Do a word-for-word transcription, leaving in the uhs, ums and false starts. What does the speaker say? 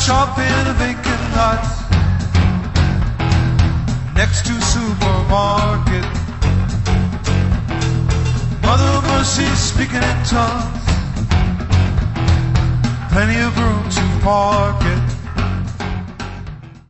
shop in a vacant lot next to supermarket. Mother Mercy speaking in tongues, plenty of room to park it.